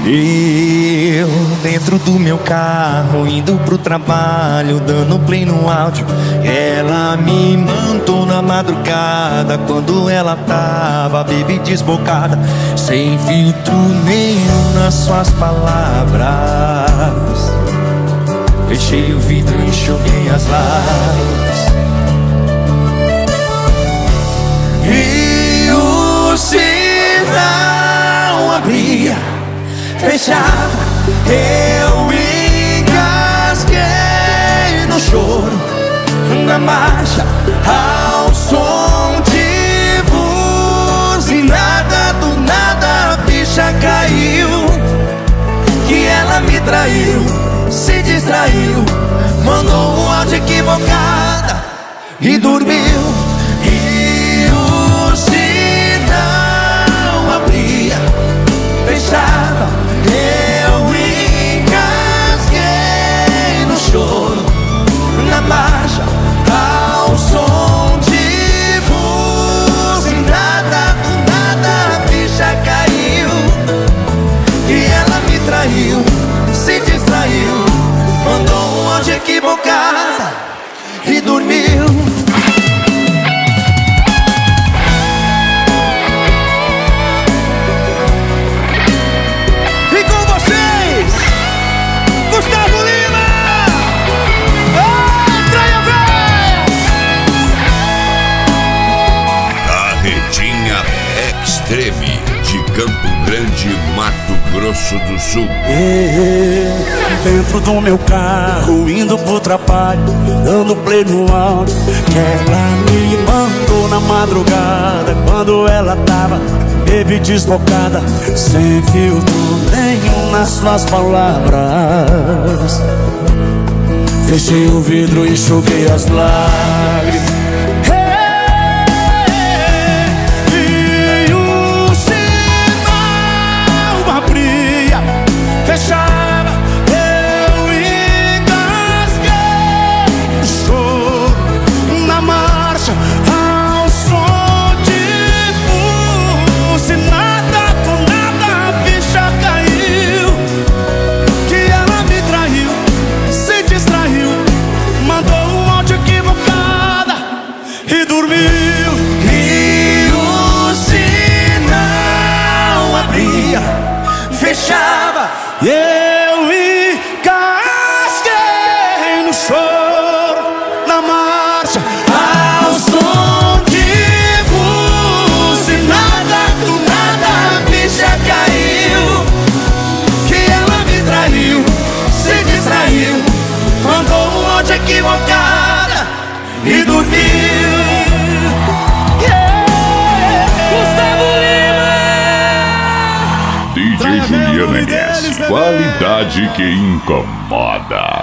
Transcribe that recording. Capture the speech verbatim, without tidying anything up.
Eu, dentro do meu carro, indo pro trabalho, dando play no áudio. Ela me mandou na madrugada, quando ela tava, baby, desbocada, sem filtro nenhum nas suas palavras. Fechei o vidro e enxuguei as lágrimas. E o sinal abria, fechava, eu engasguei no choro, na marcha, ao som de buzinada. Do nada a ficha caiu, que ela me traiu, se distraiu, mandou um áudio equivocada e dormiu. E o sinal abria, fechava, eu engasguei no choro, na marcha, ao som de buzinada. Do nada a ficha caiu, e ela me traiu, se distraiu, mandou um áudio equivocada e dormiu. Extreme, de Campo Grande, Mato Grosso do Sul. Eu, dentro do meu carro, indo pro trabalho, dando play no áudio, que ela me mandou na madrugada, quando ela tava, baby, desbocada, sem filtro nenhum nas suas palavras. Fechei o vidro e enxuguei as lágrimas. Fechava, eu engasguei no choro, na marcha, ao som de buzinada. Do nada a ficha caiu, que ela me traiu, se distraiu, mandou um áudio equivocada e dormiu. E o sinal abria, fechava, eu engasguei no choro, na marcha, ao som de buzinada. Do nada a ficha caiu, que ela me traiu, se distraiu, mandou um áudio equivocada e dormiu. D J Juliano Mendes, qualidade que incomoda.